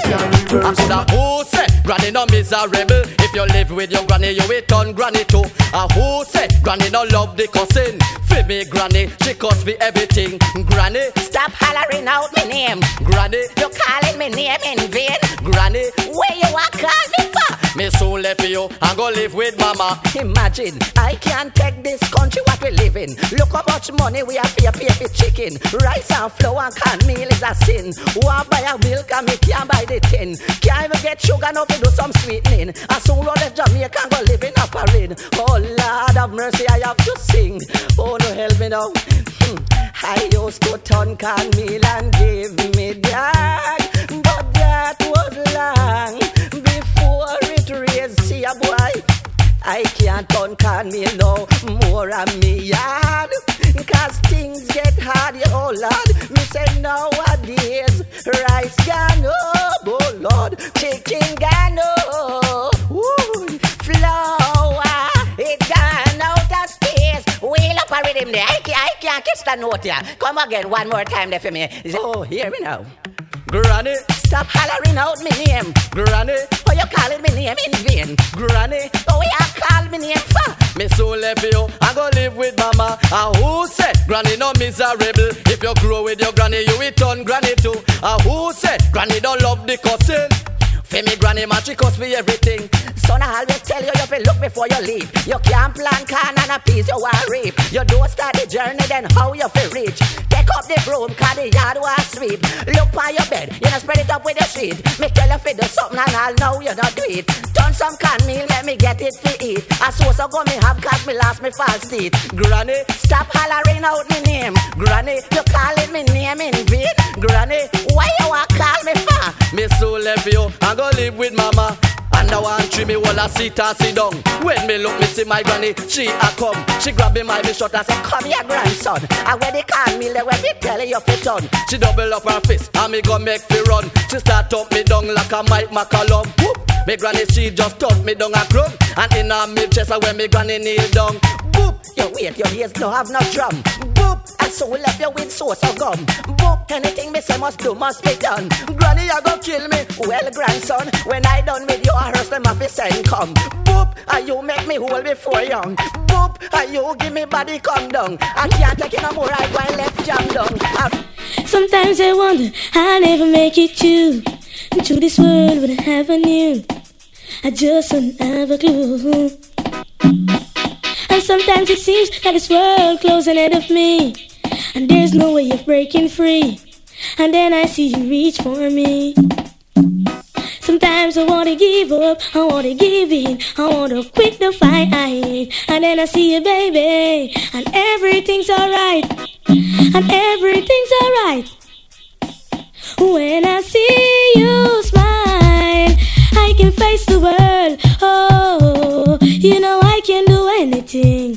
I coulda who say granny no miserable. If you live with your granny, you will turn granny too. A who say granny no love the cousin. For me granny, she cost me everything. Granny, stop hollering out my name. Granny, you calling me name in vain. Granny, where you are call me for? Me soon left for you and go live with mama. Imagine, I can't take this country what we live in. Look how much money we have pay pay for chicken. Rice and flour and canned meal is a sin. Want buy a milk and me can't buy the tin. Can't even get sugar now to do some sweetening. And soon roll left Jamaica and go live in a parade. Oh Lord have mercy, I have to sing. Oh no, help me now. I used to turn canned meal and give me that, but that was long before it raised. See a boy, I can't turn canned meal no more on me yard. Cause things get hard, yeah, oh Lord. Me say nowadays, rice gone up, oh Lord. Chicken gone up, ooh, flour, it gone out of space. Wheel up a rhythm there, I can't, I can't catch that note here. Come again one more time there for me. Oh, hear me now. Granny, stop hollering out my name. Granny, oh you calling me name in vain. Granny, oh you call me name for? Me soon left you and go live with mama. And who said granny no miserable? If you grow with your granny, you will turn granny too. And who said granny don't love the cousin? For me granny man, she cost me everything. Son, I always tell you, you have to look before you leave. You can't plant corn and a piece you want reap. You don't start the journey, then how you feel reach? Take up the broom, cause the yard was sweep. Look on your bed, you don't spread it up with your sheet. Me tell you to do something and I'll know you don't do it. Turn some canned meal, let me get it to eat. A source of go me have, cause me lost me false teeth. Granny, stop hollering out my name. Granny, you calling me name in vain. Granny, why you want call me for? Me so left you and go live with mama. And I want to me while I sit and sit down. When me look, me see my granny, she a come. She grab me my shot and say, come here grandson. I wear the call me, let me tell you fit on. She double up her fist and me go make me run. She start up me down like a Mike McCallum. Whoop. Me granny she just taught me down a crumb. And in her mid chest when me granny kneel down. Boop, you wait, your ears no have no drum. Boop, and so we left you with sauce of gum. Boop, anything me say must do must be done. Granny you go kill me, well grandson. When I done with you I hearse them off send come. Boop, and you make me whole before young. Boop, and you give me body come down. I can't take it no more, I go and left jam down. I Sometimes I wonder I'll never make it to to this world with a heaven new. I just don't have a clue. And sometimes it seems that this world closing ahead of me, and there's no way of breaking free. And then I see you reach for me. Sometimes I wanna give up, I wanna give in, I wanna quit the fight. And then I see you, baby, and everything's alright. And everything's alright. When I see you smile, I can face the world. Oh, you know I can do anything.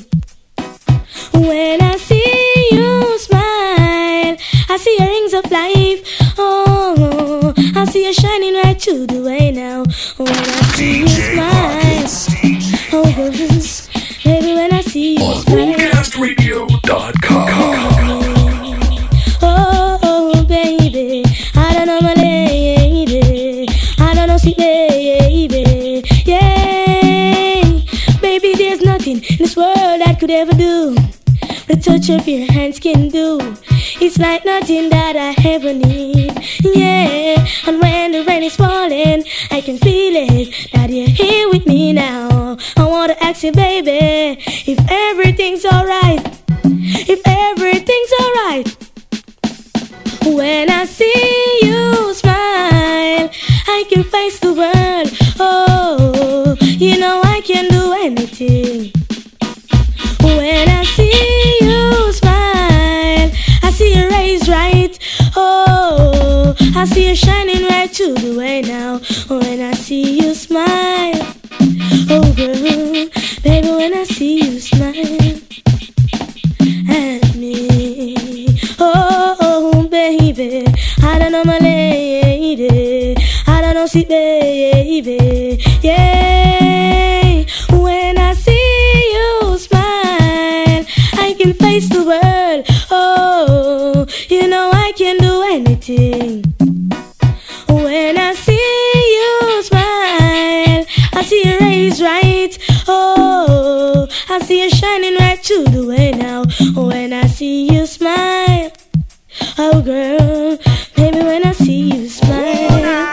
When I see you smile, I see your rings of life. Oh, I see you shining right through the way now. When I see you smile, oh, baby, when I see you smile. broadcast radio dot com. Oh, baby. nothing in this world I could ever do. The touch of your hands can do. It's like nothing that I ever need. Yeah, and when the rain is falling, I can feel it, that you're here with me now. I wanna ask you, baby, if everything's alright. If everything's alright. When I see you smile, I can face the world. Oh, you know I can do anything. When I see you smile, I see your rays right. Oh, I see you shining right through the way now. When I see you smile, oh girl, baby, when I see you smile at me, oh, oh baby, I don't know my lady, I don't know see baby, yeah. When I see you smile, I can face the world. Oh, you know I can do anything. When I see you smile, I see your rays right. Oh, I see you shining right through the way now. When I see you smile, oh girl, baby, when I see you smile.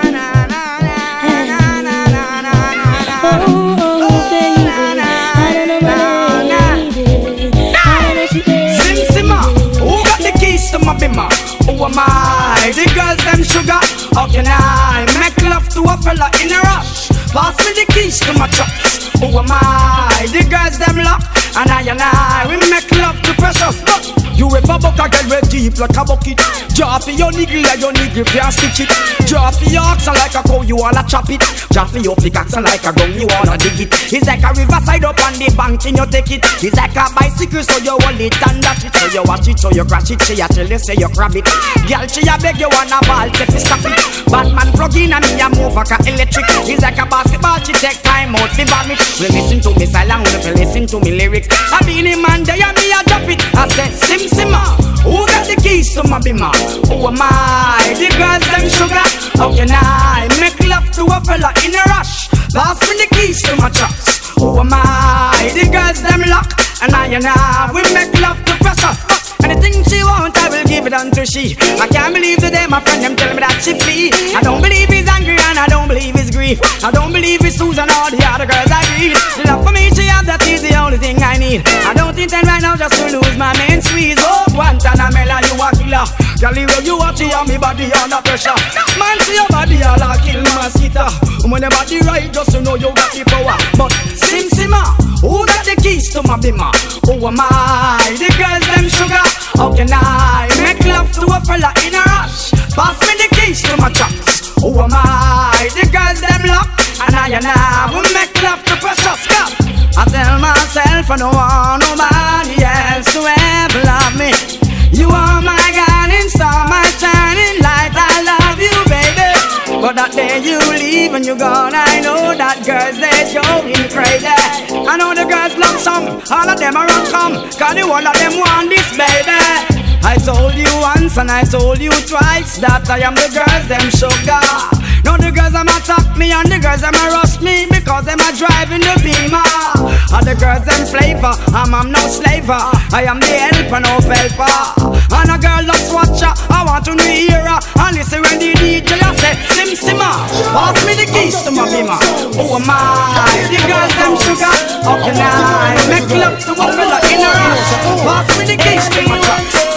My bimmer, who am I? The girls them sugar. How can I make love to a fella in a rush? Pass me the keys to my trucks. Who am I? The girls them lock. And I and I, we make love to precious. Look, you ever buck a girl with deep like a bucket. Drop your niggle like your niggle can't stitch it. Drop your oxen like a cow, you wanna chop it. Drop your pickaxe like a gun, you wanna dig it. It's like a riverside up on the bank and you take it. It's like a bicycle, so you hold it and dash it. So you watch it, so you crash it. She a tell you, say you grab it. Girl, she a beg you wanna ball, say fi stop it. Batman plug in and me a move like a electric. It's like a basketball, she take time out fi vomit. We listen to me silent, we listen to me lyrics. I be the man there and me a drop it. I said sim simma, who got the keys to my bimmer? Who am I? The girls them sugar. How can I make love to a fella in a rush? Pass me the keys to my trucks. Who am I? The girls them lock. And I and I, we make love to pressure. Anything she want, I will give it unto she. I can't believe today my friend them tell me that she flee. I don't believe he's angry and I don't believe he's grief. I don't believe it's Susan or the other girls I read. Love for me, she have, that is the only thing I need. I don't intend right now just to lose my main squeeze. Oh, Guantanamela, you a killer. Girl, you you watch it on me body under pressure. Man, see your body all a kill mosquito. When your body right, just to know you got the power. But Sim Simma, who got the keys to my bimmer? Who am I? The girls them sugar. How can I make love to a fella in a rush? Pass me the keys to my trucks. Who am I? The girls them lock. And I and I will make love to precious cup. I tell myself I don't want nobody else to ever love me. You are my guiding star, my shining light. I love you, baby. But that day you leave and you're gone, I know that girls, they going crazy. I know the girls love song, all of them are on come, cause the one of them want this, baby. I told you once and I told you twice that I am the girls, them sugar. Now the girls them attack me and the girls them rush me because them are driving the beamer. And the girls them flavor, I'm, I'm no slaver. I am the helper, no helper. And a girl loves watcher, I want to hear her. And listen when the D J I say, Sim Simma, pass me the keys to my bimmer. Oh my, the girls them sugar. How can I make love to a fella in a rush? Pass me the keys to my trucks.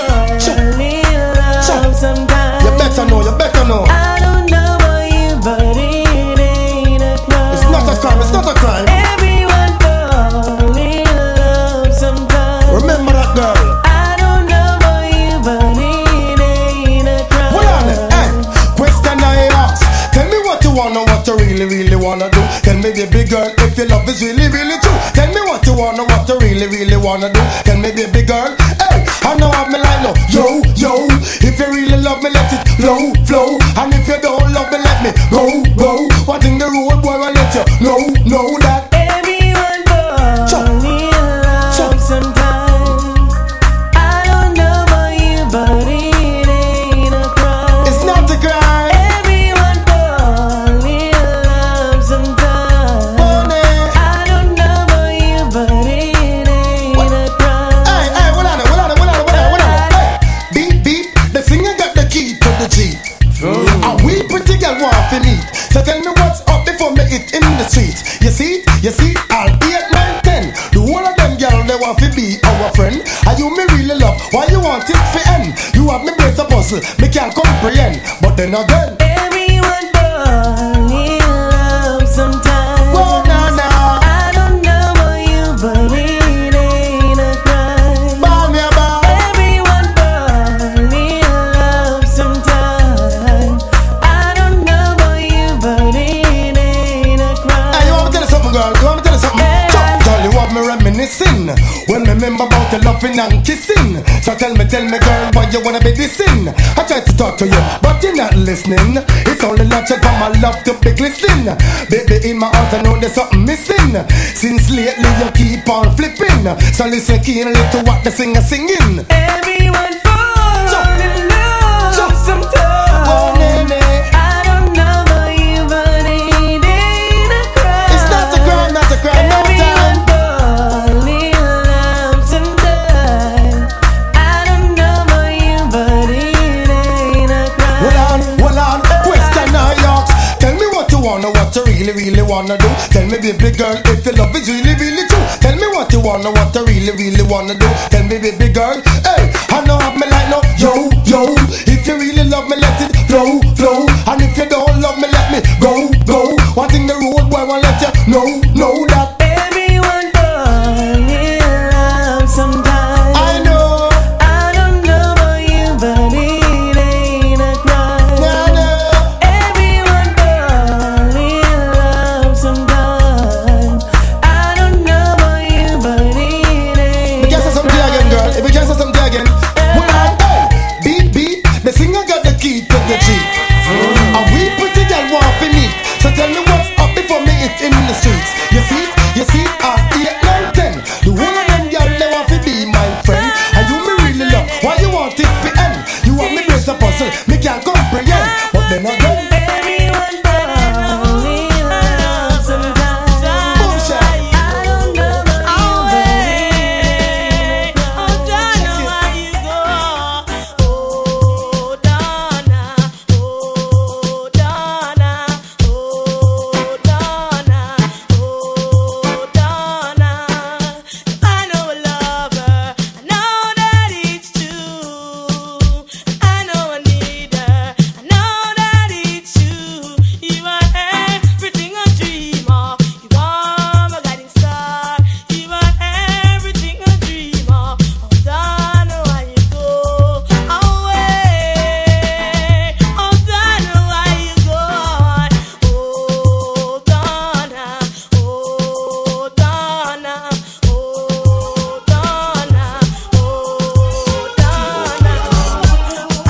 You better know, you better know. I don't know about you, but it ain't a crime. It's not a crime, it's not a crime. Everyone fall in love sometimes. Remember that girl. I don't know about you, but it ain't a crime. Hold on, hey, question I ask. Tell me what you wanna, what you really, really wanna do. Tell me, baby girl, if your love is really, really true. Tell me what you wanna, what you really, really wanna do. Tell me, baby girl, hey, I know I'm a line now. Yo, yo, if you really love me, let it flow, flow. And if you don't love me, let me go, go. What in the road, boy, I let you know, know that everyone fall in love sometimes. I don't know about you, but it ain't a crime. It's not a crime. Everyone fall in love sometimes. Money. I don't know about you, but it you want to be our friend. And you me really love, why you want it for end? You have me brains a puzzle, me can't comprehend. But then again, everyone fall in love sometimes. Whoa, nah, nah. I don't know about you, but it ain't a crime. Ball me a ball. Everyone fall in love sometimes. I don't know about you, but it ain't a crime. Hey, you want me to tell you something, girl? You want me to tell you something? Yeah. Girl, you have me reminiscing when me remember about the loving and kissing. So tell me, tell me, girl, why you wanna be dissing? I tried to talk to you, but you're not listening. It's only natural for my love to be glistening. Baby, in my heart I know there's something missing. Since lately you keep on flipping. So listen keenly to what the singer singing. Everyone fall in love sometimes. Oh, nene. I don't know about you, but it ain't a crime. It's not a crime, not a crime, no time. Everyone fall in love sometimes. I don't know about you, but it ain't a crime. Hold on, hold on, question I ask. Tell me what you wanna, what you really, really wanna do. Tell me, baby girl, if your love is really, really true. Tell me what you wanna, what you really, really wanna do. Tell me, baby girl, hey, I know have me like no, yo, yo. If you really love me, let it flow, flow. And if you don't love me, let me go, go. One thing the road boy won't let you know, know that everyone fall in love sometimes. I know. I don't know about you, but it ain't a crime. Nah, nah. Everyone fall in love sometimes. I don't know about you, but it ain't. We can't say something again, girl. If we can't say something again, hold on, hey, beat, beat. The singer got the key to the Jeep. And we pretty girl want for me. So tell me what's up before me it in the streets. You see, you see, at eight, nine, ten. The whole of them girl they want to be my friend. And you me really love. Why you want it for end? You want me brace a puzzle, me can't comprehend. But then again, Everyone fall in love sometimes. boom shot. I don't know about you, but it ain't a crime. Oh, Donna, why you go? Oh, Donna, oh, Donna, oh, Donna, oh, Donna. I know a lover, I know that it's true. I know I need her, I know that it's true. You are everything I dream of. You are my guiding star. You are everything I dream of. Oh, Donna, why you go away? Oh, Donna, why you go? Oh, Donna, oh, Donna, oh, Donna, oh, Donna.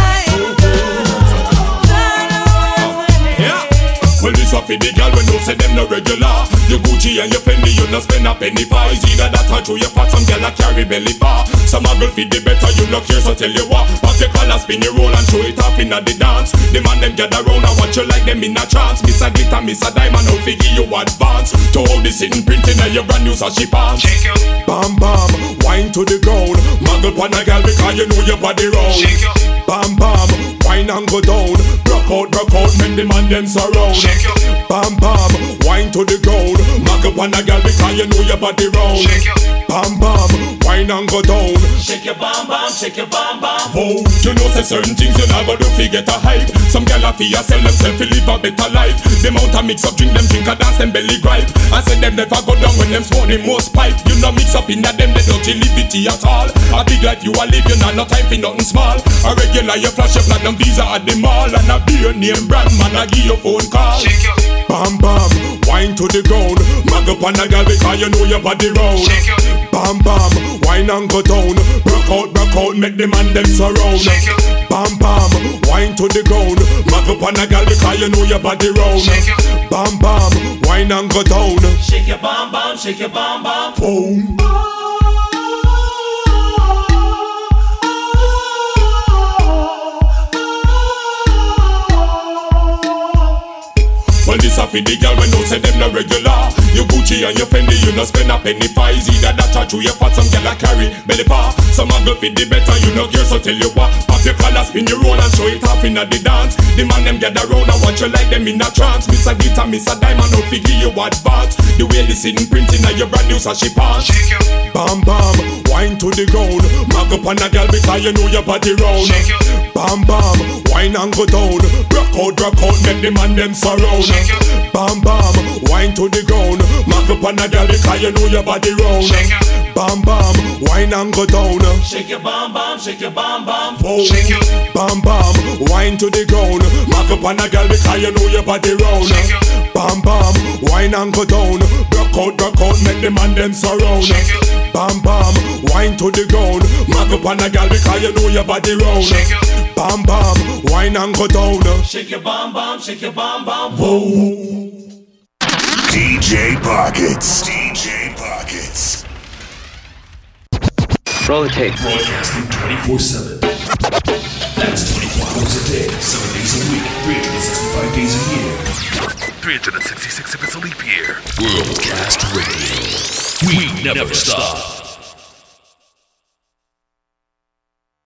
Yeah. Well, this a for the girl when you say them no regular. Your Gucci and your Fendi, you no spend a penny for. It's either that or through your fat, some girl a carry belly bar. Some a girl feed the better, you no care, so tell you what. Pop your collar, spin your roll and show it off inna the dance. The man them gather round and watch you like them in a trance. Miss a glitter, miss a diamond, how fi give you advance. To all the sitting printing and your brand new sashi pants. Bam bam, wine to the ground. Muggle pon a girl because you know your body round. Bam bam, wine and go down. Broke out, broke out, make the man them surround. Bam bam, wine to the ground. Muggle pon a girl because you know your body round. Bam bam, wine and go down. Shake your bam bam, shake your bam bam. Oh, you know say certain things you never do fi get a hype. Some gyal a fi sell themself fi live a better life. Them out a mix up drink, them drink a dance, them belly gripe. I say them never go down when them smoke the most pipe. You no mix up in that them they don't liberty at all. A big life you a live, you not no time for nothing small. A regular you flash your platinum visa at the mall. And a beer name brand man a give you phone call. Bam bam, wine to the ground. Mag up on a girl because you know your body round. Bam bam, wine and go down. Broke out, broke out, make the man them surround. Bam bam, wine to the ground. Mag up on a girl because you know your body round. Bam bam, wine and go down. Shake your bam bam, shake your bam bam. Boom. Well, this a for the girl when don't say them no regular. Your Gucci and your Fendi, you no spend a penny for. It's either that or through your fat, some girl a carry belly bar. Some a go fit the better, you no care, so tell you what. Pop your collar, spin your roll and show it off inna the dance. The man them gather round and watch you like them in a trance. Miss a glitter, miss a diamond, no fi give you advance. The way they sitting printing on your brand new sashi pants. Bam bam, wine to the ground. Mag up on a girl because you know your body round. Bam bam, wine and go down. Rock out, rock out, make the man them surround. Bam bam, wine to the ground. Mag up on a girl because you know your body round. Bam bam, wine and go down. Shake your bam bam, shake your bam bam. Whoa. Bam bam, wine to the ground. Mag up on a girl because you know your body round. Bam bam, wine and go down. Rock out, rock out, make the man them surround. Bam bam, wine to the ground. Mag up on a girl because you know your body round. Bam bam, wine and go down. Shake your bam bam, shake your bam bam. Whoa. D J Pockets. D J Pockets. Roll the tape. Broadcasting twenty-four seven. That's twenty-four hours a day, seven days a week, three hundred sixty-five days a year. three hundred sixty-six if it's a leap year. Worldcast Radio. We never stop.